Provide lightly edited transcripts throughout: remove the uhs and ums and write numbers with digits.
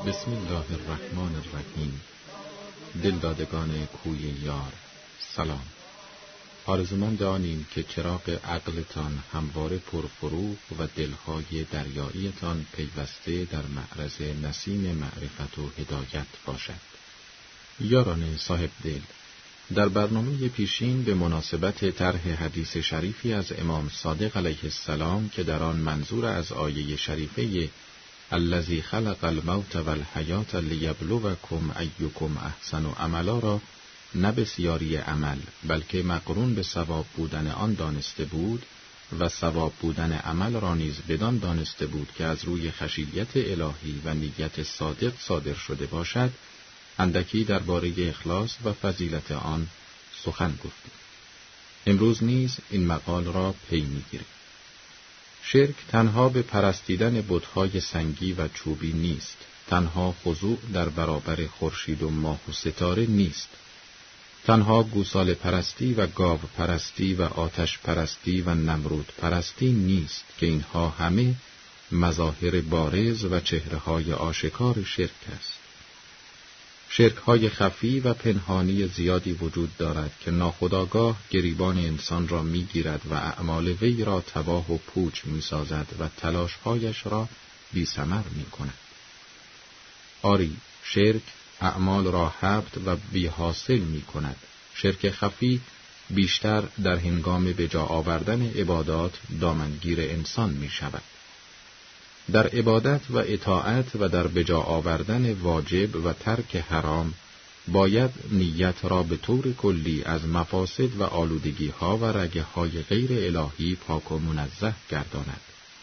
بسم الله الرحمن الرحیم. دلدادگان کوی یار، سلام. آرزومند آنیم که چراغ عقلتان همواره پرفروغ و دلهای دریاییتان پیوسته در معرض نسیم معرفت و هدایت باشد. یاران صاحب دل، در برنامه پیشین به مناسبت طرح حدیث شریفی از امام صادق علیه السلام که در آن منظور از آیه شریفه الذی خلق الموت والحیات لیبلوکم ایکم احسن عملا را نه بسیاری عمل بلکه مقرون به ثواب بودن آن دانسته بود و ثواب بودن عمل را نیز بدان دانسته بود که از روی خشیت الهی و نیت صادق صادر شده باشد، اندکی درباره اخلاص و فضیلت آن سخن گفتیم. امروز نیز این مقال را پی می‌گیریم. شرک تنها به پرستیدن بت‌های سنگی و چوبی نیست، تنها خضوع در برابر خورشید و ماه و ستاره نیست، تنها گوساله پرستی و گاو پرستی و آتش پرستی و نمرود پرستی نیست که اینها همه مظاهر بارز و چهره‌های آشکار شرک است. شرک‌های خفی و پنهانی زیادی وجود دارد که ناخودآگاه گریبان انسان را می‌گیرد و اعمال وی را تباه و پوچ می‌سازد و تلاش‌هایش را بی‌ثمر می‌کند. آری، شرک اعمال را حبط و بی‌حاصل می‌کند. شرک خفی بیشتر در هنگام به جا آوردن عبادات دامنگیر انسان می‌شود. در عبادت و اطاعت و در بجا آوردن واجب و ترک حرام باید نیت را به طور کلی از مفاسد و آلودگی‌ها و رگه‌های غیر الهی پاک و منزه گرداند.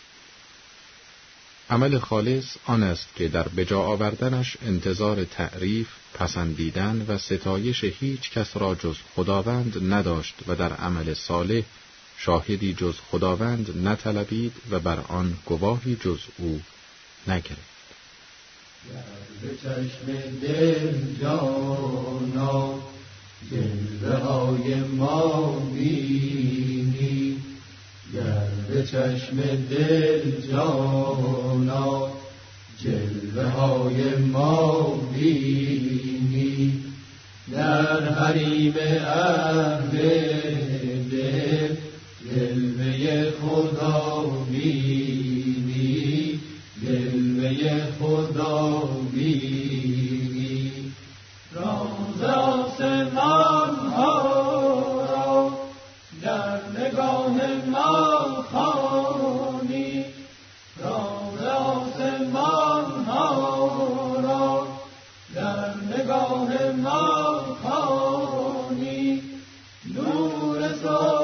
عمل خالص آن است که در بجا آوردنش انتظار تعریف، پسندیدن و ستایش هیچ کس را جز خداوند نداشت و در عمل صالح شاهدی جز خداوند نطلبید و بر آن گواهی جز او نگرفت. به چشم دل جانا جلوه های ما بینی، گر به چشم دل جانا جلوه های ما بینی، در حریم اهل دل جلوه خدا بینی، جلوه خدا بینی. راز آسمان ها را در نگاه ما خوانی، راز آسمان ها را در نگاه ما خوانی، نور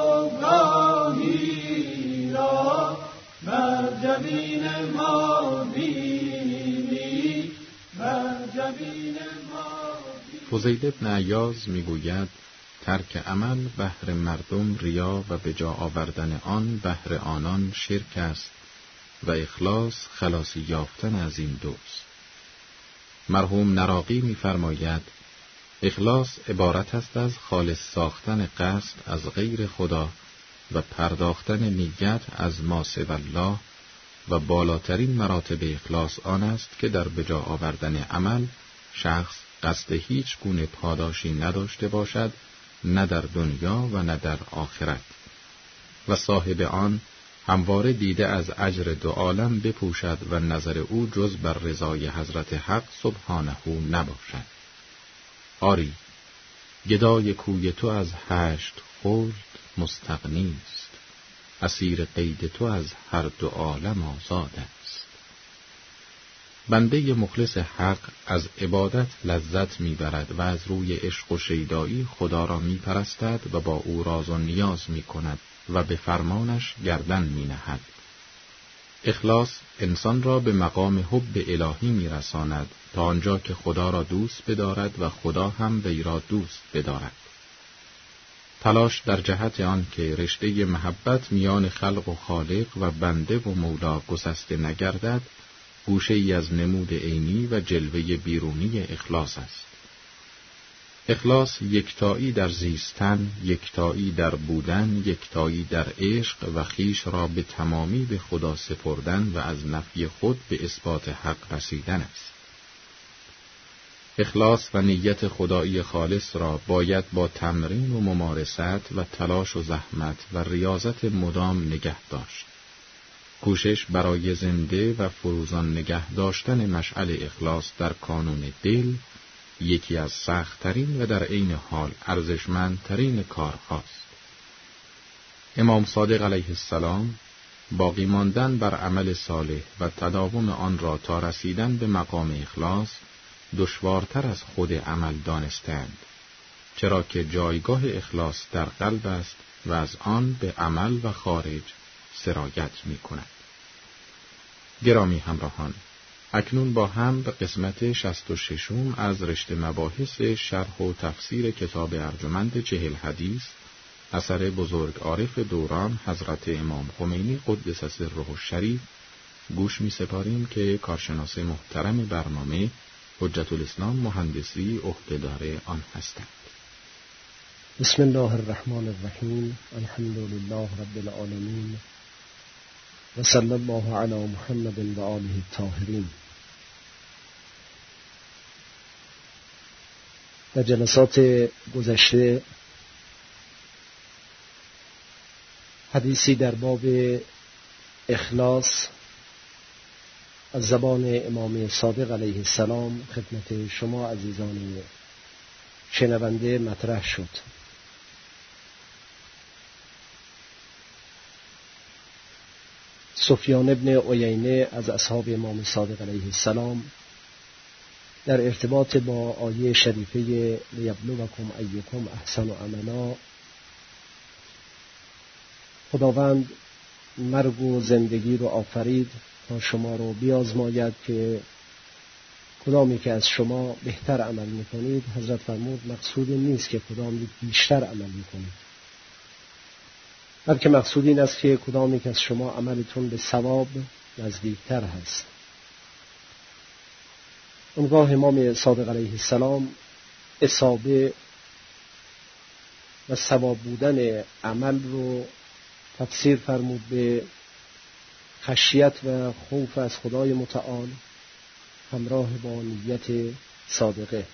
صبحگاهی را بر جبین ما بینی، بر جبین ما بینی. فضیل بن عیاض میگوید ترک عمل بهر مردم ریا و به جا آوردن آن بهر آنان شرک است و اخلاص خلاصی یافتن از این دوست. مرحوم نراقی می‌فرماید اخلاص عبارت است از خالص ساختن قصد از غیر خدا و پرداختن نیت از ما سوی الله، و بالاترین مراتب اخلاص آن است که در بجا آوردن عمل شخص قصد هیچ گونه پاداشی نداشته باشد، نه در دنیا و نه در آخرت، و صاحب آن همواره دیده از اجر دو عالم بپوشد و نظر او جز بر رضای حضرت حق سبحانه نباشد. آری، گدای کوی تو از 8 خلد مستغنی است، اسیر قید تو از هر دو عالم آزاد است. بنده مخلص حق از عبادت لذت میبرد و از روی عشق و شیدایی خدا را میپرستد و با او راز و نیاز میکند و به فرمانش گردن مینهد. اخلاص انسان را به مقام حب الهی میرساند تا آنجا که خدا را دوست بدارد و خدا هم وی را دوست بدارد. تلاش در جهت آن که رشته محبت میان خلق و خالق و بنده و مولا گسسته نگردد، گوشه ای از نمود عینی و جلوه بیرونی اخلاص است. اخلاص یکتایی در زیستن، یکتایی در بودن، یکتایی در عشق و خویش را به تمامی به خدا سپردن و از نفی خود به اثبات حق رسیدن است. اخلاص و نیت خدایی خالص را باید با تمرین و ممارست و تلاش و زحمت و ریاضت مدام نگه داشت. کوشش برای زنده و فروزان نگه داشتن مشعل اخلاص در کانون دل یکی از سخت‌ترین و در عین حال ارزشمندترین کارهاست. امام صادق علیه السلام باقی ماندن بر عمل صالح و تداوم آن را تا رسیدن به مقام اخلاص دشوارتر از خود عمل دانستند، چرا که جایگاه اخلاص در قلب است و از آن به عمل و خارج سرایت می کند. گرامی همراهان، اکنون با هم به قسمت 66 از رشته مباحث شرح و تفسیر کتاب ارجمند 40 حدیث اثر بزرگ عارف دوران حضرت امام خمینی قدس سره الشریف گوش می سپاریم که کارشناس محترم برنامه حجت الاسلام مهندسی عهده‌دار آن هستند. بسم الله الرحمن الرحیم. الحمد لله رب العالمین و صلی الله علی محمد و آله الطاهرین. در جلسات گذشته حدیثی در باب اخلاص از زبان امام صادق علیه السلام خدمت شما عزیزان شنونده مطرح شد. سفیان ابن عیینه از اصحاب امام صادق علیه السلام در ارتباط با آیه شریفه لیبلوکم ایکم احسن عملا، خداوند مرگ و زندگی رو آفرید تا شما رو بیازماید که کدامی که از شما بهتر عمل میکنید. حضرت فرمود مقصود این نیست که کدامی بیشتر عمل میکنید، بلکه مقصود این است که کدامی که از شما عملتون به ثواب نزدیکتر هست. اونگاه امام صادق علیه السلام اصابه و ثواب بودن عمل رو تفسیر فرمود به خشیت و خوف از خدای متعال همراه با نیت صادقه.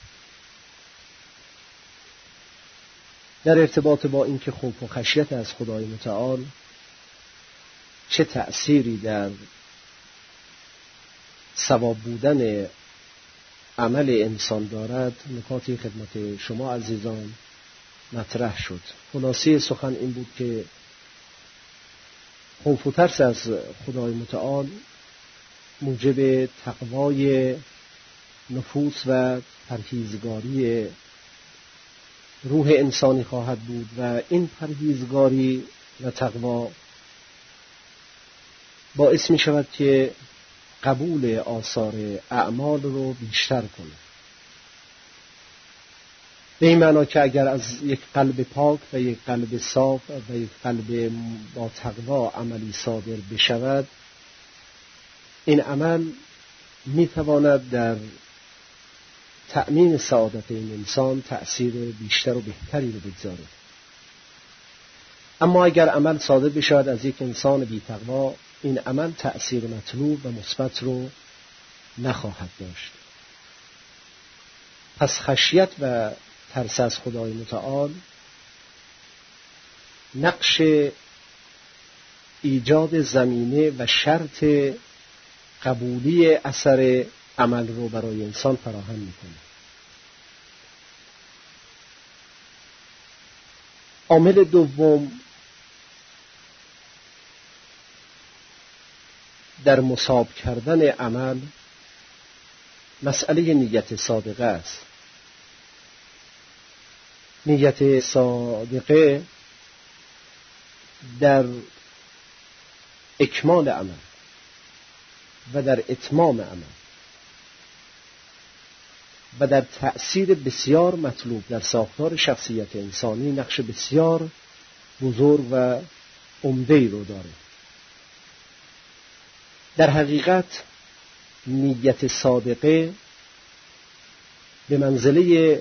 در ارتباط با اینکه خوف و خشیت از خدای متعال چه تأثیری در ثواب بودن عمل انسان دارد، نکاتی خدمت شما عزیزان مطرح شد. خلاصه سخن این بود که خوف و ترس از خدای متعال موجب تقوای نفوس و پرهیزگاری روح انسانی خواهد بود و این پرهیزگاری و تقوا باعث می شود که قبول آثار اعمال رو بیشتر کنه. به این معنا که اگر از یک قلب پاک و یک قلب صاف و یک قلب با تقوا عملی صادر بشود، این عمل میتواند در تأمین سعادت این انسان تأثیر بیشتر و بهتری رو بگذاره. اما اگر عمل صادر بشود از یک انسان بی تقوا، این عمل تأثیر مطلوب و مثبت رو نخواهد داشت. پس خشیت و ترس از خدای متعال نقش ایجاد زمینه و شرط قبولی اثر عمل رو برای انسان فراهم میکنه. عامل دوم در مصاب کردن عمل مسئله نیت صادقه است. نیت صادقه در اکمال عمل و در اتمام عمل و در تأثیر بسیار مطلوب در ساختار شخصیت انسانی نقش بسیار بزرگ و عمده‌ای رو داره. در حقیقت نیت صادقه به منزله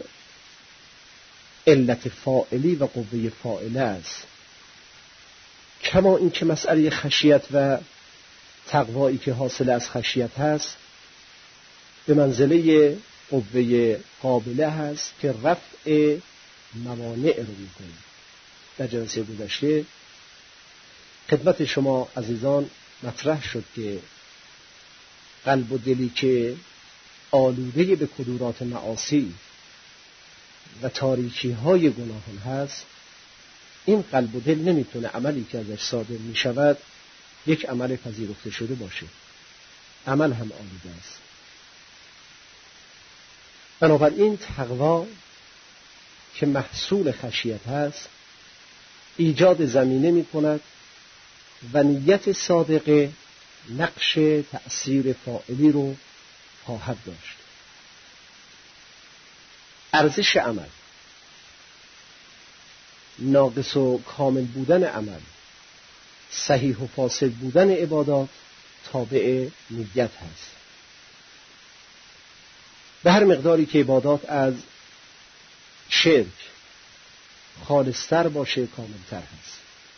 علت فاعلی و قوه فاعله است، کما این که مسئله خشیت و تقوایی که حاصل از خشیت هست به منزله قوه قابله هست که رفع موانع رو میکنه. در جلسه گذشته خدمت شما عزیزان مطرح شد که قلب و دلی که آلوده به کدورات معاصی و تاریکی های گناهان هست، این قلب و دل نمیتونه عملی که ازش صادر میشود یک عمل پذیرفته شده باشه. عمل هم آلوده است. بنابراین تقوا که محصول خشیت هست ایجاد زمینه می کند و نیت صادقه نقش تأثیر فاعلی رو خواهد داشت. ارزش عمل، ناقص و کامل بودن عمل، صحیح و فاسد بودن عبادات تابع نیت هست. به هر مقداری که عبادات از شرک خالصتر باشه کاملتر هست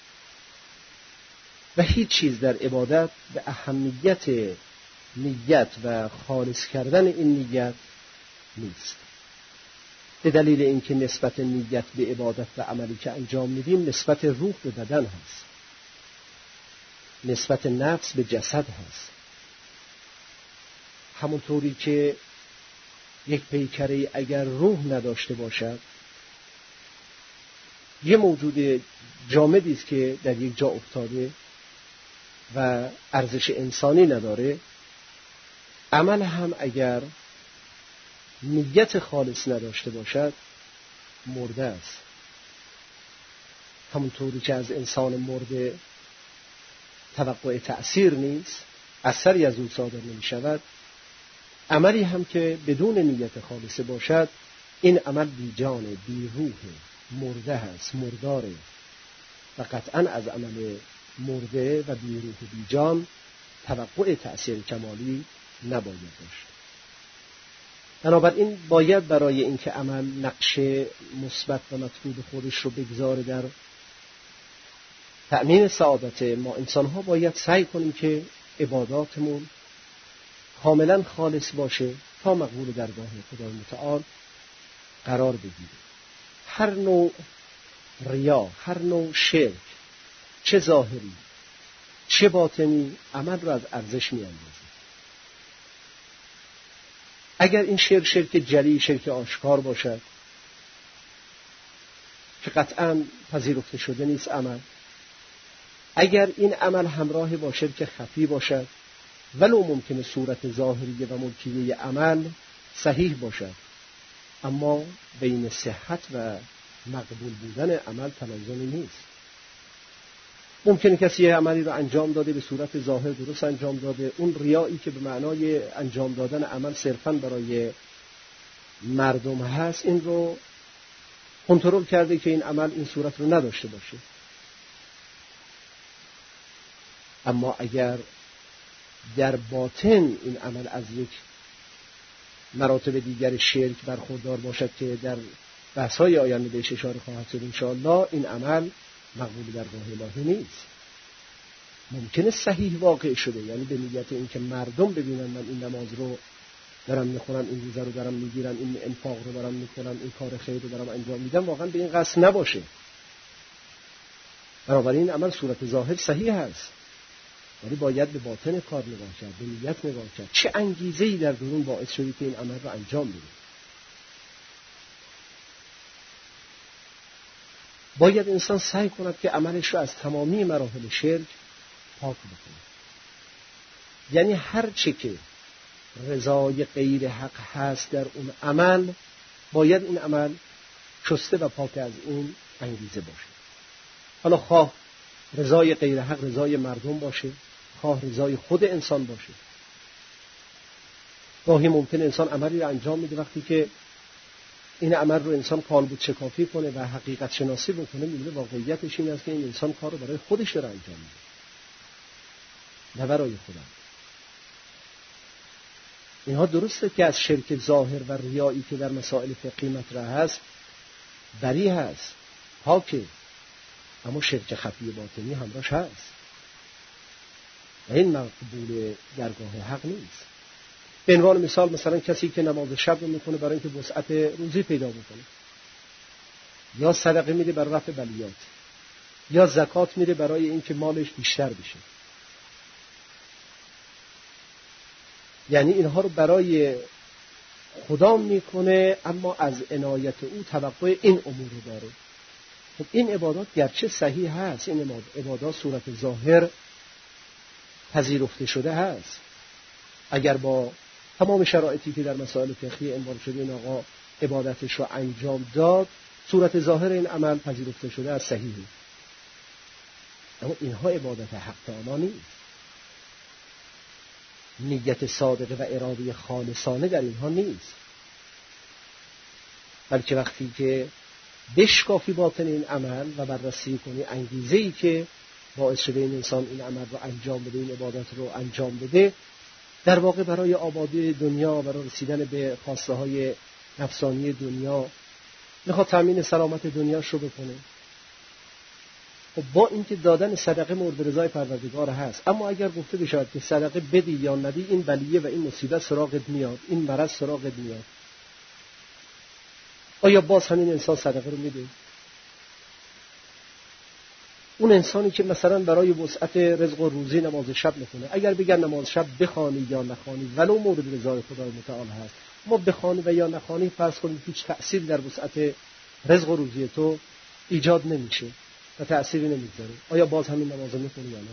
و هیچ چیز در عبادت به اهمیت نیت و خالص کردن این نیت نیست، به دلیل اینکه نسبت نیت به عبادت و عملی که انجام میدیم نسبت روح به بدن هست، نسبت نفس به جسد هست. همونطوری که یک پیکره اگر روح نداشته باشد یه موجود جامدی است که در یک جا افتاده و ارزش انسانی نداره، عمل هم اگر نیت خالص نداشته باشد مرده است. همونطوری که از انسان مرده توقع تأثیر نیست، اثری از او صادر نمی شود، عملی هم که بدون نیت خالصه باشد این عمل بی جانه، بی روحه، مرده هست، مرداره و قطعا از عمل مرده و بی روح و بی جان توقع تأثیر کمالی نباید داشت. بنابراین باید برای اینکه عمل نقش مثبت و مطلوب خودش رو بگذاره در تأمین سعادت ما انسان‌ها، باید سعی کنیم که عباداتمون کاملا خالص باشه تا مقبول درگاه خدای متعال قرار بگیره. هر نوع ریا، هر نوع شرک، چه ظاهری چه باطنی، عمل رو از ارزش می‌اندازه. اگر این شرک جلی، شرک آشکار باشد که قطعاً پذیرفته شده نیست عمل، اگر این عمل همراه با شرک خفی باشد ولو ممکنه صورت ظاهری و ملکیه عمل صحیح باشد، اما بین صحت و مقبول بودن عمل تلازمی نیست. ممکنه کسی یه عملی رو انجام داده به صورت ظاهر درست انجام داده، اون ریایی که به معنای انجام دادن عمل صرفاً برای مردم هست این رو کنترل کرده که این عمل این صورت رو نداشته باشه. اما اگر در باطن این عمل از یک مراتب دیگر شرک برخوردار باشد که در بحث‌های آینده بهش اشاره خواهد شد انشاءالله، این عمل مقبول درگاه الهی نیست. ممکنه صحیح واقع شده، یعنی به نیت اینکه مردم ببینن من این نماز رو دارم میخونم، این روزه رو دارم میگیرم، این انفاق رو دارم میکنم، این کار خیر رو دارم انجام میدم، واقعا به این قصد نباشه. بنابراین این عمل صورت ظاهر صحیح هست، ولی باید به باطن کار نگاه کرد، به نیت نگاه کرد. چه انگیزه‌ای در درون باعث شده که این عمل رو انجام بده. باید انسان سعی کند که عملش رو از تمامی مراحل شرک پاک بکنه. یعنی هر چه که رضای غیر حق هست در اون عمل، باید این عمل شسته و پاک از اون انگیزه باشه. حالا خواه رضای غیر حق رضای مردم باشه، خواه رضای خود انسان باشه. گاهی ممکن انسان عملی رو انجام میده، وقتی که این عمل رو انسان کالبد شکافی کنه و حقیقت شناسی بکنه، میبینه واقعیتش این است که این انسان کار رو برای خودش داره انجام میده، نه برای خدا. اینها درسته که از شرک ظاهر و ریایی که در مسائل فقهی مطرح هست بری هست، پاکه، اما شرک خفی باطنی همراش هست و این مقبول درگاه حق نیست. به عنوان مثال مثلا کسی که نماز شب رو میکنه برای اینکه وسعت روزی پیدا بکنه، یا صدقه میده برای رفع بلیات، یا زکات میده برای اینکه مالش بیشتر بشه. یعنی اینها رو برای خدا میکنه، اما از عنایت او توقع این امور رو داره. خب این عبادات گرچه صحیح هست، این عبادات صورت ظاهر پذیرفته شده هست، اگر با تمام شرایطی که در مسائل فقهی عنوان شده این آقا عبادتش رو انجام داد، صورت ظاهر این عمل پذیرفته شده از صحیحه، اما اینها عبادت حق تعالی نیست. نیت صادقه و اراده خالصانه در اینها نیست، بلکه وقتی که بشکافی باطن این عمل و بررسی کنی انگیزه‌ای که باعث شده این انسان این عمل رو انجام بده، این عبادت رو انجام بده، در واقع برای آبادی دنیا، برای رسیدن به خواسته های نفسانی دنیا، میخواد تامین سلامت دنیاش رو بکنه. خب با اینکه دادن صدقه مورد رضای پروردگار هست، اما اگر گفته بشود که صدقه بدی یا ندی، این بلیه و این مصیبت سراغت میاد، این مرض سراغت میاد، آیا باز همین انسان صدقه رو میده؟ اون انسانی که مثلا برای وسعت رزق و روزی نماز شب میکنه، اگر بگن نماز شب بخوانی یا نخوانی ولو مورد رضای خدای متعال هست، ما بخوانی و یا نخوانی فرض کنیم هیچ تأثیری در وسعت رزق و روزی تو ایجاد نمیشه و تأثیری نمیذاره، آیا باز همین نماز میکنی یا نه؟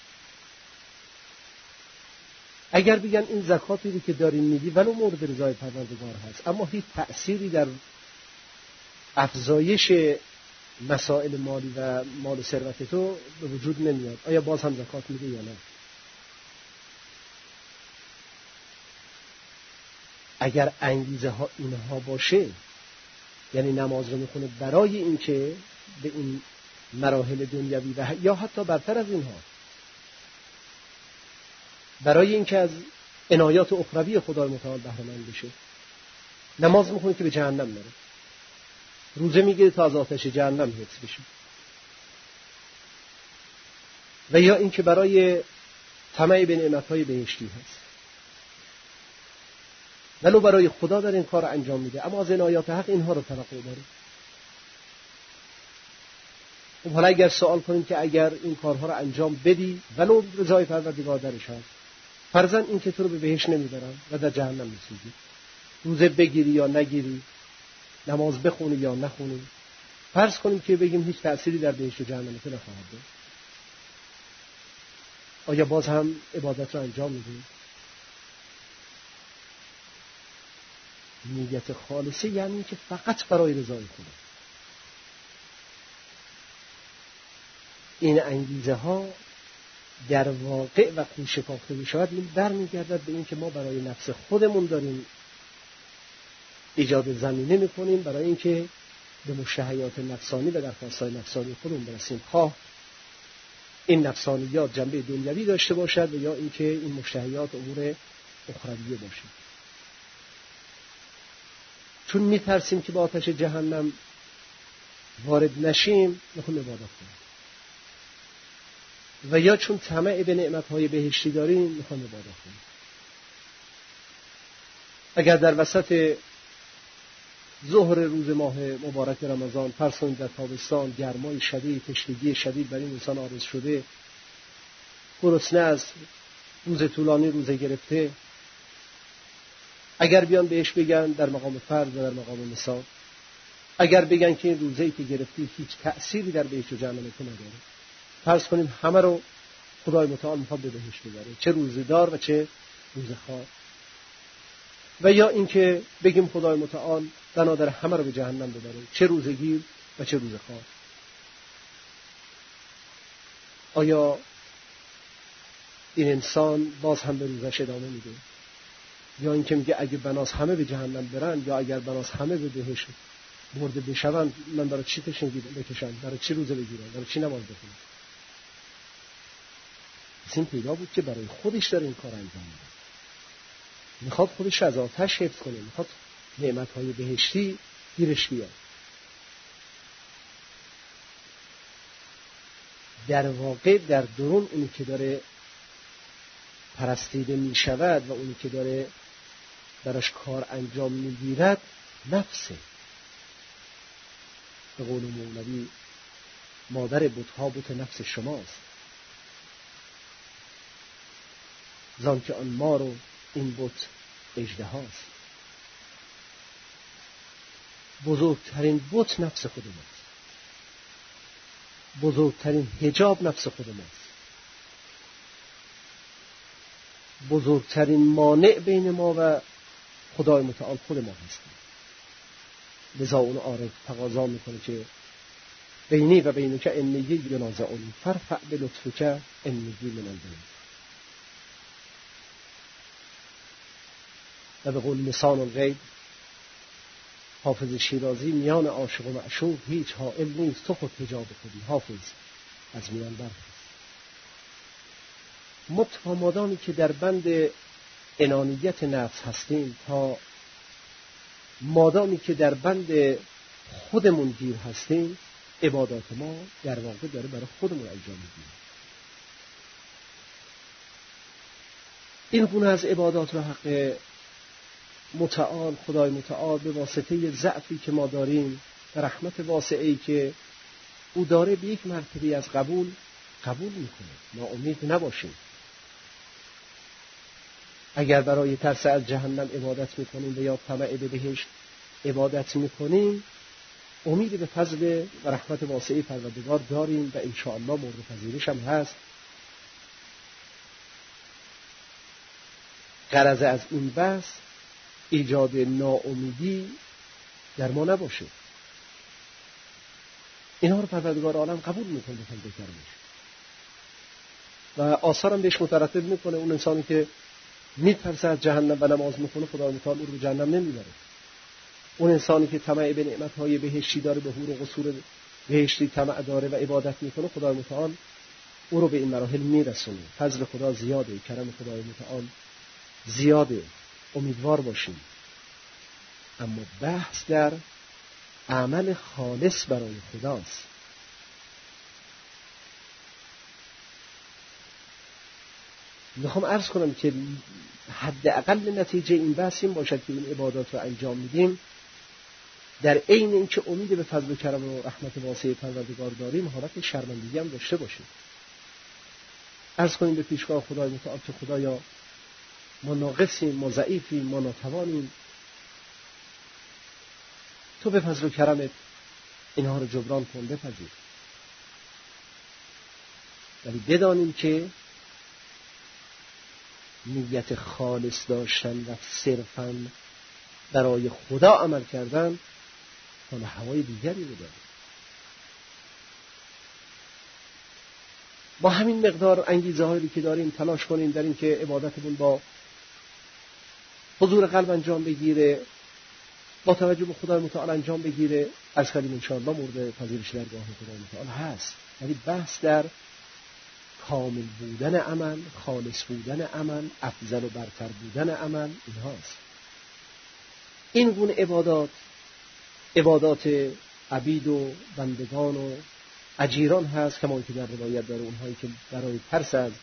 اگر بگن این زکاتی که دارین میدی ولو مورد رضای پروردگار هست، اما هیچ تأثیری در افزایش مسائل مالی و مال و ثروت تو به وجود نمیاد، آیا باز هم زکات میده یا نه؟ اگر انگیزه ها اینها باشه، یعنی نماز رو میخونه برای اینکه به این مراحل دنیوی و یا حتی برتر از اینها، برای اینکه از عنایات اخروی خدای متعال بهره مند بشه، نماز میخونه که به جهنم نره، روزه میگیره تا از آتش جهنم حفظ بشه، و یا اینکه برای طمع به نعمت‌های بهشتی هست، ولو برای خدا در این کار انجام میده، اما از عنایات حق اینها رو توقع داره. خب حالا اگر سوال کنیم که اگر این کارها رو انجام بدی ولو رضای پروردگار درش هست، فرضاً این که تو رو به بهشت نمیبرن و در جهنم میسوزی، روزه بگیری یا نگیری، نماز بخونی یا نخونی، فرض کنیم که بگیم هیچ تأثیری در بهشت و جهنم تو نخواهد داشت، آیا باز هم عبادت رو انجام میدی؟ نیت خالصه یعنی که فقط برای رضای خدا. این انگیزه ها در واقع وقتی شکافته میشود برمیگردد به این که ما برای نفس خودمون داریم ایجاد زمینه میکنیم برای اینکه به مشتهیات نفسانی و درخواست‌های نفسانی خودمون برسیم، خواه این نفسانیات جنبه دنیوی داشته باشد و یا اینکه این مشتهیات امور اخرویه باشه. چون میترسیم که با آتش جهنم وارد نشیم میخوام عبادت کنیم، و یا چون طمع به نعمت‌های بهشتی داریم میخوام عبادت کنیم. اگر در وسط ظهر روز ماه مبارک رمضان فرض کنید در تابستان گرمای شدید، تشنگی شدید برای انسان عارض شده، گرسنه است، روز طولانی روزه گرفته، اگر بیان بهش بگن در مقام فرض و در مقام مثال، اگر بگن که این روزه‌ای که گرفتی هیچ تأثیری در بهشت و جهنم تو نداره، فرض کنیم همه رو خدای متعال میخواد به بهشت ببره، چه روزه‌دار و چه روزه‌خوار، و یا اینکه بگیم خدای متعال بنا داره همه رو به جهنم ببره، چه روزگیر و چه روزخوار، آیا این انسان باز هم به روزش ادامه میده؟ یا اینکه میگه اگه بناس همه به جهنم برن یا اگر بناس همه به بهشت برده بشون، من برای چی تشنگی بکشم، برای چی روزه بگیرم، برای چی نماز بخونم؟ این پیدا بود که برای خودش داره این کار انجام میده، میخواد خودش از آتش حفظ کنه، میخواد نعمت‌های بهشتی گیرش بیاد. در واقع در درون اونی که داره پرستیده میشود و اونی که داره براش کار انجام میگیرد نفسه. به قول مولوی مادر بت‌ها بت نفس شماست. زان که آن مار و این بت اژدهاست. بزرگترین بت نفس خود ماست. بزرگترین حجاب نفس خود ماست. بزرگترین مانع بین ما و خدای متعال خود ما هستیم. لذا اون عارف تقاضا میکنه که بینی و بینک انیی ینازعونی فرفع بلطفک انیی من البین. و به قول لسان الغیب حافظ شیرازی میان عاشق و معشوق هیچ حائل نیست، تو خود حجاب خودی حافظ از میان برخیز. تا مادامی که در بند انانیت نفس هستیم، تا مادامی که در بند خودمون گیر هستیم، عبادات ما در واقع داره برای خودمون انجام میدیم. این گونه از عبادات و حق متعال خدای متعال به واسطه ضعفی که ما داریم و رحمت واسعی که او داره به یک مرتبه از قبول میکنه. ما امید نباشیم. اگر برای ترس از جهنم عبادت میکنیم و یا طمع به بهشت عبادت میکنیم، امید به فضل و رحمت واسعی پروردگار داریم و انشاءالله مورد پذیرش هم هست. غرض از این بحث ایجاد ناامیدی در ما نباشه. اینها رو پروردگار عالم قبول میکنه به فضل کرمش و آثارم بهش مترتب میکنه. اون انسانی که میترسه از جهنم و نماز میکنه، خدای متعال او رو به جهنم نمیبره. اون انسانی که طمع به نعمتهای بهشتی داره، به حور و قصور بهشتی طمع داره و عبادت میکنه، خدای متعال او رو به این مراحل میرسونه. فضل خدا زیاده، کرم خدای متعال زیاده. امیدوار باشیم. اما بحث در عمل خالص برای خداست. میخوام عرض کنم که حداقل نتیجه این بحث این باشد که این عبادات رو انجام میدیم در عین اینکه امید به فضل و کرم و رحمت واسع پروردگار داریم، حالت شرمندگی هم داشته باشیم. عرض کنیم به پیشگاه خدای متعال که خدایا ما ناقصیم، ما ضعیفیم، ما ناتوانیم، تو به فضل و کرمت اینها رو جبران کن، بپذیر. ولی بدانیم که نیت خالص داشتن و صرفاً برای خدا عمل کردن حال هوای دیگری رو داره. با همین مقدار انگیزه هایی که داریم تلاش کنیم در این که عبادتمون با حضور قلب انجام بگیره، با توجه به خدای متعال انجام بگیره. از کلیم انشاءالله مورد پذیرش درگاه خدای متعال هست. ولی بحث در کامل بودن عمل، خالص بودن عمل، افضل و برتر بودن عمل اینهاست. این گونه عبادات عبید و بندگان و اجیران هست، کما که در روایت داره اونهایی که برای ترس از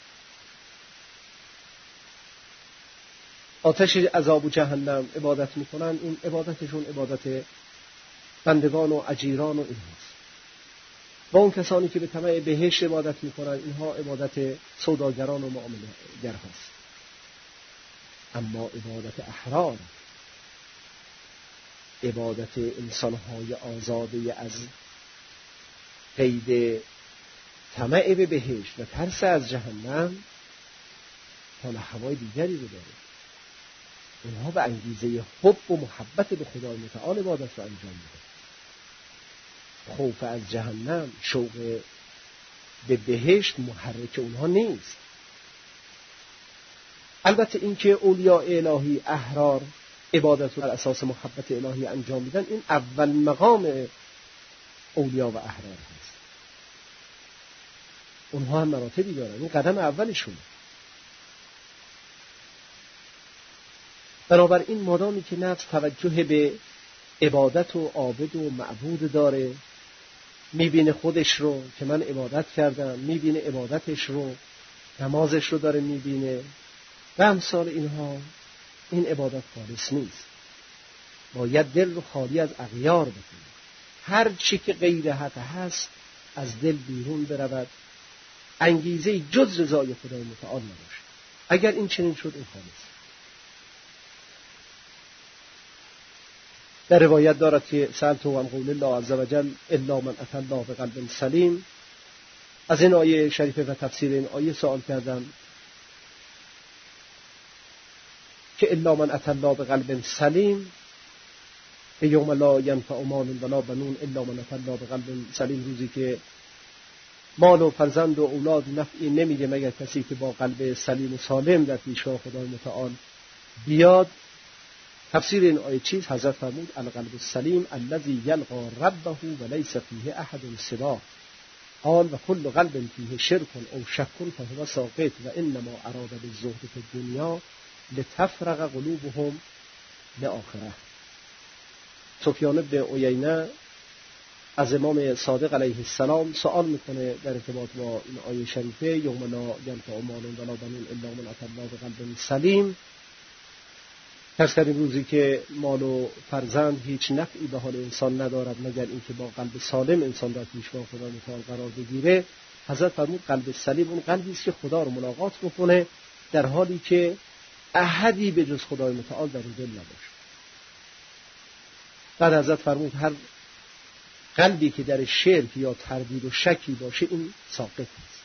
آتش عذاب و جهنم عبادت میکنن، این عبادتشون عبادت بندگان و اجیران و اینهاست. و اون کسانی که به طمع بهشت عبادت میکنن، اینها عبادت سوداگران و معامله‌گر هست. اما عبادت احرار، عبادت انسانهای آزاده از قید طمع به بهشت و ترس از جهنم، حال هوای دیگری رو داره. اونها به انگیزه حب و محبت به خدای متعال عبادت رو انجام میدن. خوف از جهنم، شوق به بهشت محرک اونها نیست. البته اینکه اولیاء الهی احرار عبادت رو بر اساس محبت الهی انجام میدن، این اول مقام اولیاء و احرار هست. اونها هم مراتبی دارن، این قدم اولشونه. بنابراین مادامی که نفس توجه به عبادت و عابد و معبود داره، میبینه خودش رو که من عبادت کردم، میبینه عبادتش رو، نمازش رو داره میبینه و امثال اینها، این عبادت خالص نیست. باید دل رو خالی از اغیار بکنیم. هر چی که غیر حق هست از دل بیرون برود، انگیزه جز رضای خدای متعال نباشه. اگر این چنین شد این خالص. در روایت دارد که سألته عن قول الله عز وجل الا من اتى الله بقلب سلیم. از این آیه شریفه و تفسیر این آیه سوال کردم که الا من اتى الله بقلب سلیم یوم لا ینفع مال ولا بنون الا من اتى الله بقلب سلیم، روزی که مال و فرزند و اولاد نفعی نمیده مگر کسی که با قلب سلیم و سالم در پیشگاه خدای متعال بیاد. تفسیر این آیه چیز؟ حضرت فرمود القلب السلیم الذي یلقى ربه ولیس فیه احد سواه. قال و كل قلب فیه شرک او شک فهو ساقط و انما اراد بالزهد فی الدنیا لتفرغ قلوبهم لآخره. سفیان بن عیینه از امام صادق علیه السلام سوال میکنه در ارتباط با این آیه شریفه یوم لا ینفع مال ولا بنون الا من اتى الله بقلب سلیم. پس در این روزی که مال و فرزند هیچ نفعی به حال انسان ندارد مگر اینکه با قلب سالم انسان در پیشگاه خدا متعال قرار بگیره، حضرت فرمود قلب سلیم اون قلبی است که خدا رو ملاقات بکنه در حالی که احدی به جز خدای متعال در این دل نباشه. بعد حضرت فرمود هر قلبی که در شرک یا تردید و شکی باشه این ساقط است.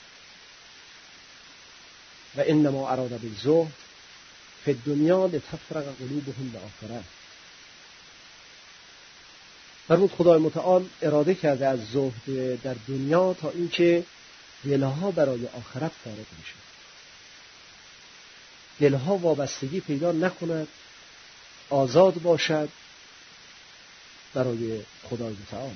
و انما اراد بالزهد فی الدنیا لتفرغ قلوبهم لآخره. فرمود خدای متعال اراده کرده از زهد در دنیا تا اینکه دلها برای آخرت فارغ میشه، دلها وابستگی پیدا نکند، آزاد باشد برای خدای متعال.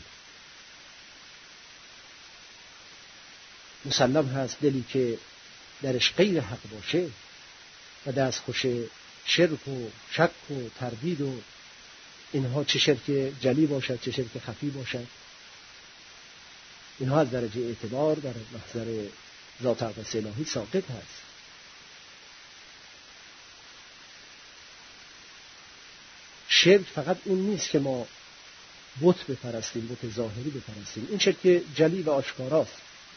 مسلم هست دلی که درش غیر حق باشه و دستخوش شرک و شک و تردید و اینها، چه شرک جلی باشد چه شرک خفی باشد، اینها از درجه اعتبار در محضر ذات اقدس الهی ساقط هست. شرک فقط این نیست که ما بت بپرستیم، بت ظاهری بپرستیم، این شرک جلی و آشکاراست.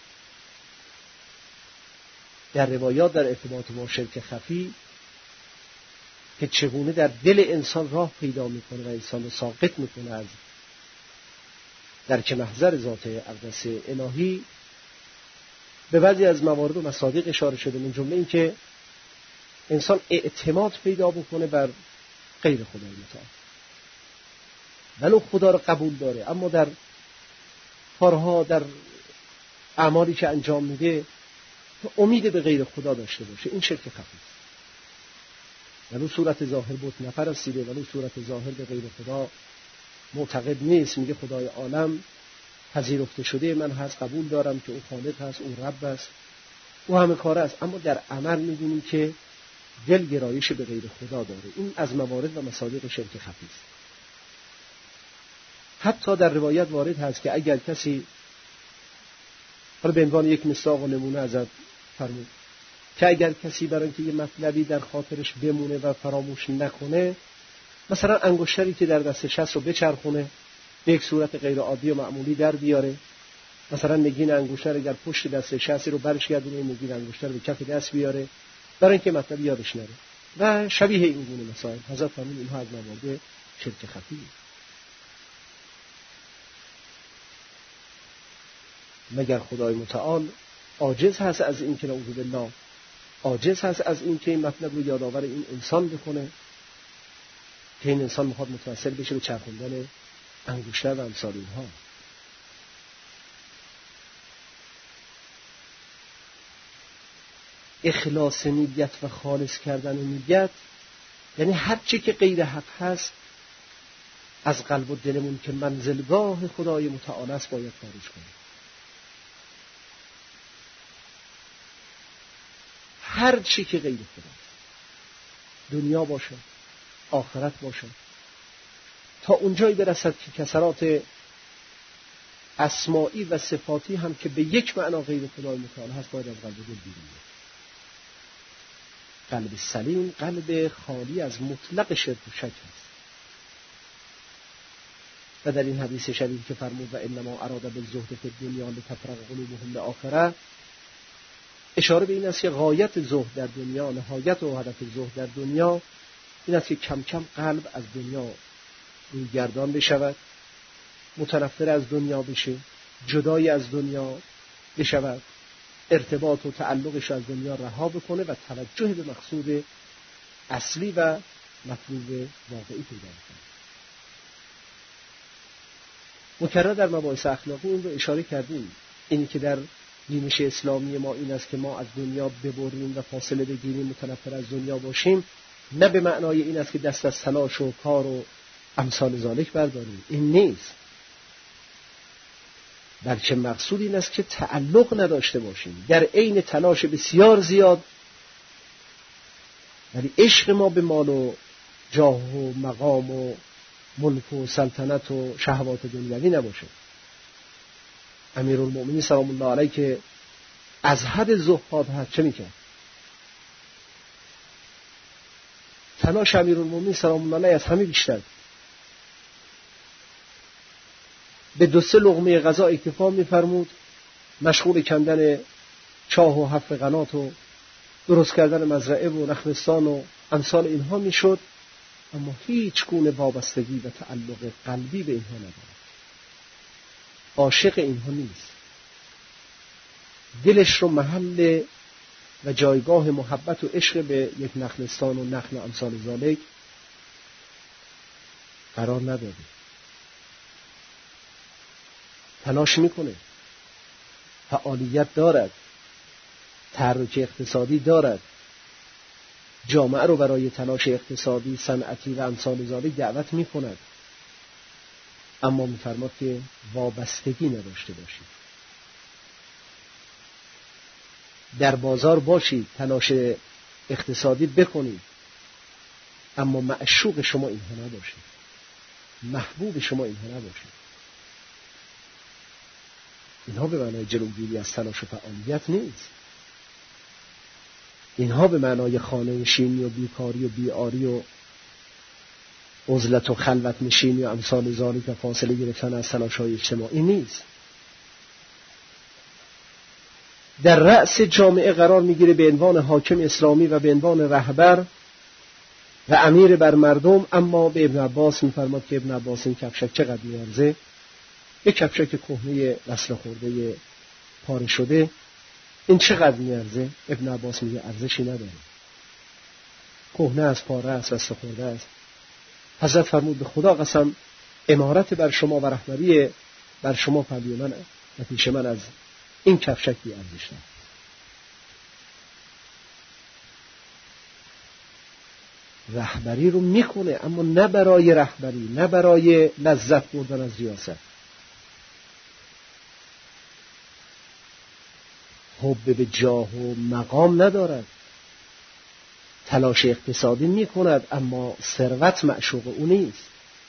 در روایات در ارتباط با شرک خفی که چگونه در دل انسان راه پیدا میکنه و انسان رو ساقط میکنه از درک محضر ذات اقدس الهی، به بعضی از موارد و مصادیق اشاره شده، من جمله این که انسان اعتماد پیدا بکنه بر غیر خدای متعال. ولو خدا رو قبول داره اما در کارها، در اعمالی که انجام میده امید به غیر خدا داشته باشه، این شرک خفی است. ولو صورت ظاهر بت نپرستیده، ولو صورت ظاهر به غیر خدا معتقد نیست، میگه خدای عالم پذیرفته شده من هست، قبول دارم که او خالق هست، او رب است، او همه کاره است، اما در عمل می‌بینیم که دل گرایش به غیر خدا داره. این از موارد و مصادیق شرک خفی است. حتی در روایت وارد هست که اگر کسی، حالا به عنوان یک مثال و نمونه ازت فرمود، که اگر کسی برای اینکه یه مطلبی در خاطرش بمونه و فراموش نکنه، مثلا انگشتری که در دستش هست رو بچرخونه، به یک صورت غیر عادی و معمولی در بیاره، مثلا نگین انگشتر اگر پشت دستش هست رو برش گردونه، نگین انگشتر به کف دست بیاره برای اینکه مطلب یادش نره و شبیه این گونه مسائل. حضرت فرمود اینها از موارد شرک خفی. مگر خدای متعال عاجز هست از این که نعوذ بالله عاجز هست از این که این مطلب رو یادآور این انسان بکنه که این انسان میخواد متوسل بشه به چرخوندن انگشتر و امثال اینها. اخلاص نیت و خالص کردن نیت یعنی هر چی که غیر حق هست از قلب و دلمون که منزلگاه خدای متعال است باید خارج کنیم. هر چی که غیر خداست، دنیا باشه، آخرت باشه، تا اونجایی برسد که کسرات اسمائی و صفاتی هم که به یک معنا غیر خدای متعال هست باید از قلب و دل بیرون بیاد. قلب سلیم قلب خالی از مطلق شرک و شک است. و در این حدیث شریف که فرمود و انما اراد بالزهد فی الدنیا لتفرغ قلوبهم لآخره، اشاره به این است که غایت زهد در دنیا، نهایت و هدف زهد در دنیا این است که کم کم قلب از دنیا روی گردان بشود، متنفر از دنیا بشه، جدای از دنیا بشود، ارتباط و تعلقش از دنیا رها بکنه و توجه به مقصود اصلی و مطلوب واقعی پیدا کنه. مکرر در مباحث اخلاقی این رو اشاره کردیم، اینی که در دینش اسلامی ما این است که ما از دنیا ببریم و فاصله بگیریم، متنفر از دنیا باشیم، نه به معنای این است که دست از تلاش و کار و امثال ذالک برداریم، این نیست، بلکه مقصود این است که تعلق نداشته باشیم در عین تلاش بسیار زیاد، ولی عشق ما به مال و جاه و مقام و ملک و سلطنت و شهوات دنیوی نباشه. امیرالمؤمنین سلام الله علیه که از حد زهاد هست چه میکرد؟ تلاش امیرالمؤمنین سلام الله علیه از همه بیشتر، به 2-3 لقمه غذا اکتفا می‌فرمود، مشغول کندن چاه و حفر قنات و درست کردن مزرعه و نخلستان و امثال اینها میشد، اما هیچ گونه وابستگی و تعلق قلبی به اینها ندارد، عاشق اینها نیست، دلش رو محل و جایگاه محبت و عشق به یک نخلستان و نخل و امثال ذالک قرار نداده. تلاش میکنه، فعالیت دارد، تحرک اقتصادی دارد، جامعه رو برای تلاش اقتصادی، صنعتی و امثال ذالک دعوت میکند، اما میفرماد که وابستگی نداشته باشید. در بازار باشید، تلاش اقتصادی بکنید، اما معشوق شما اینها نباشید، محبوب شما اینها نباشید. اینها به معنای جلوگیری از تلاش و فعالیت نیست. اینها به معنای خانه نشینی و بیکاری و بیاری و عزلت و خلوت نشینی و امثال ذالک و فاصله گرفتن از تلاش‌های اجتماعی نیست. در رأس جامعه قرار میگیره به عنوان حاکم اسلامی و به عنوان رهبر و امیر بر مردم، اما به ابن عباس میفرماد که ابن عباس این کفشک چقدر میارزه؟ یک کفشک کهنه وصله خورده پاره شده، این چقدر میارزه؟ ابن عباس میگه ارزشی نداره، کهنه است، پاره است، وصله خورده است. حضرت فرمود به خدا قسم امارت بر شما و رهبری بر شما پلی من و پیش من از این کفشک بی ارزش نه. رهبری رو میکنه، اما نه برای رهبری، نه برای لذت بردن از ریاست. حب به جاه و مقام ندارد، تلاش اقتصادی میکند، اما ثروت معشوق او نیست.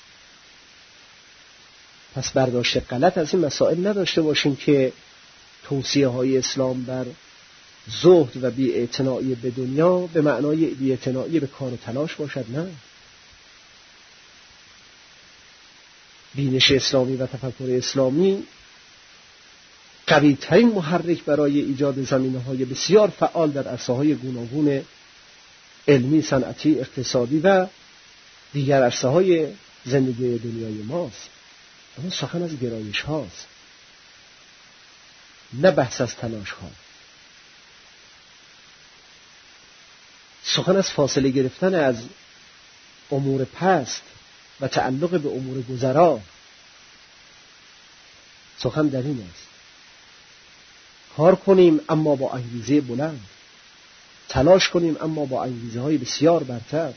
پس برداشت غلط از این مسائل نداشته باشیم که توصیه های اسلام بر زهد و بی‌اعتنایی به دنیا به معنای بی‌اعتنایی به کار و تلاش باشد، نه. بینش اسلامی و تفکر اسلامی قوی ترین محرک برای ایجاد زمینه‌های بسیار فعال در عرصه‌های گوناگون علمی، صنعتی، اقتصادی و دیگر عرصه‌های زندگی دنیای ماست. اما سخن از گرایش هاست، نه بحث از تلاش ها. سخن از فاصله گرفتن از امور پست و تعلق به امور گذرا. سخن در این است کار کنیم اما با انگیزه بلند، تلاش کنیم اما با انگیزه های بسیار برتر.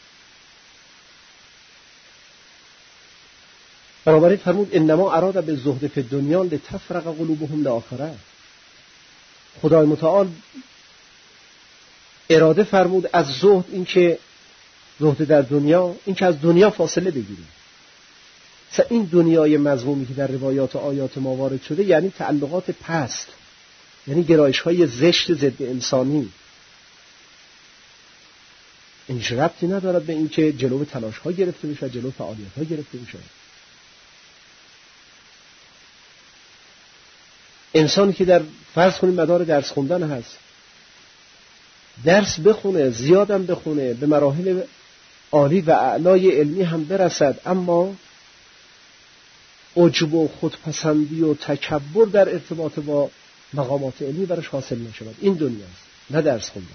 بنابراین فرمود انما اراد بالزهد فی الدنیا لتفرغ قلوبهم لآخره. خدای متعال اراده فرمود از زهد، این که زهد در دنیا، این که از دنیا فاصله بگیریم. این دنیای مذمومی که در روایات و آیات ما وارد شده یعنی تعلقات پست، یعنی گرایش های زشت ضد انسانی، این ربطی ندارد به اینکه جلو تلاش ها گرفته بشه، جلو فعالیت ها گرفته بشه. انسانی که در فرض کنیم مدار درس خوندن هست، درس بخونه، زیادم بخونه، به مراحل عالی و اعلای علمی هم برسد، اما عجب و خودپسندی و تکبر در ارتباط با مقامات علمی براش حاصل نشود. این دنیاست، نه درس خوندن.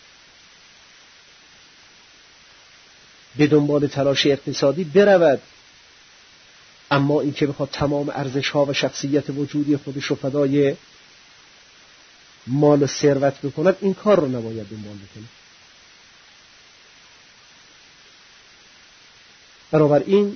به دنبال تلاش اقتصادی برود، اما این که بخواد تمام ارزش‌ها و شخصیت وجودی خودش رو فدای مال و ثروت بکند، این کار رو نباید دنبال بکنه. بنابراین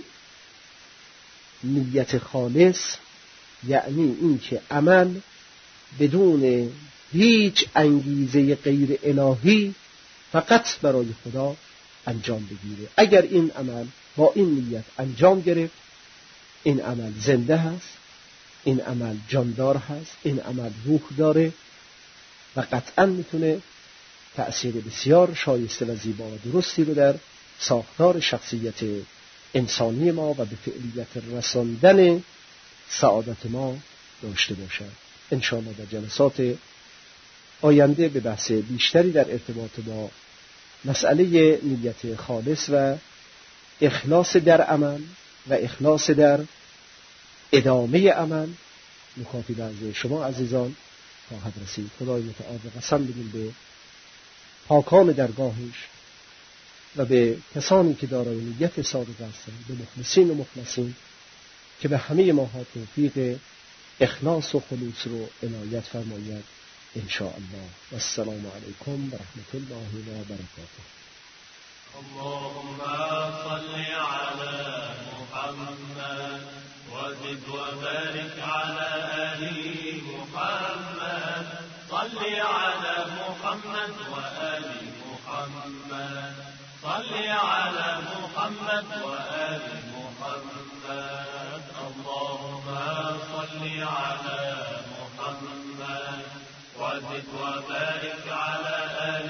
نیت خالص یعنی این که عمل بدون هیچ انگیزه غیر الهی فقط برای خدا انجام بگیره. اگر این عمل با این نیت انجام گرفت، این عمل زنده هست، این عمل جاندار هست، این عمل روح داره و قطعا میتونه تأثیر بسیار شایسته و زیبا و درستی رو در ساختار شخصیت انسانی ما و به فعلیت رساندن سعادت ما داشته باشد. انشاءالله در جلسات آینده به بحث بیشتری در ارتباط با مسئله نیت خالص و اخلاص در عمل و اخلاص در ادامه عمل مخاطب از شما عزیزان خواهد رسید. خدای متعال قسم بدیم به پاکان درگاهش و به کسانی که دارای نیت صادق هستند، به مخلصین و مخلصین، که به همه ماها توفیق اخلاص و خلوص رو عنایت فرماید ان شاء الله. و السلام علیکم و رحمت الله و برکاته. اللهم صل على محمد وزد وبارك على آل محمد. صل على محمد وآل محمد. صل على محمد وآل محمد. اللهم صل على محمد وزد وبارك على آل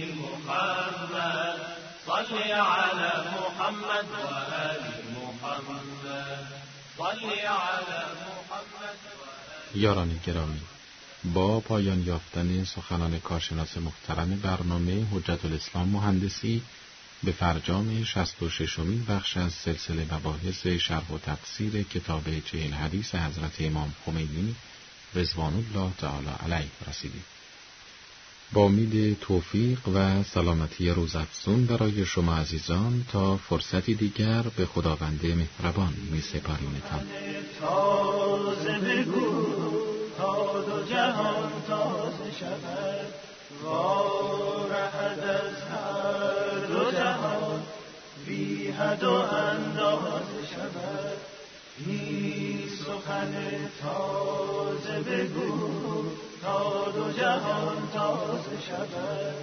محمد. صل على محمد وآل محمد. صل على محمد. یاران گرامی، با پایان یافتن سخنان کارشناس محترم برنامه حجت الاسلام مهندسی به فرجام 66مین بخش از سلسله مباحث شرح و تفسیر کتاب 40 حدیث حضرت امام خمینی رضوان الله تعالی علیه رسیدیم. با امید توفیق و سلامتی روزافزون برای شما عزیزان تا فرصتی دیگر به خداوند مهربان می سپاریمتان. تازه بگو تا دو جهان تازه شود، وارهد از هر دو جهان بی حد و اندازه شود. این سخن تازه بگو تا دو جهان تازه شود،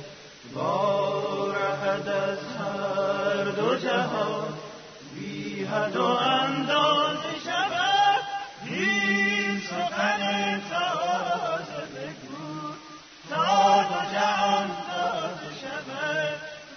وارهد از هر دو جهان بی حد و اندازه شود. این سخن تازه بگو تا دو جهان تازه شود،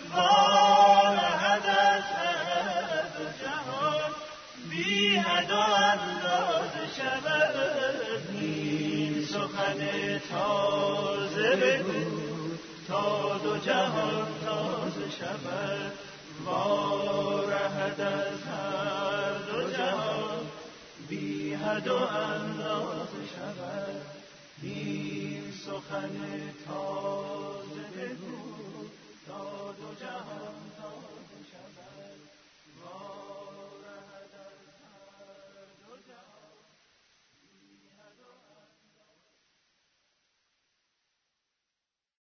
وارهد از هر دو جهان بی حد و اندازه شود. این سخن تازه بگو تا دو جهان تازه شود، وارهد از هر دو جهان بی حد و اندازه شود. این سخن تازه بگو تا دو جهان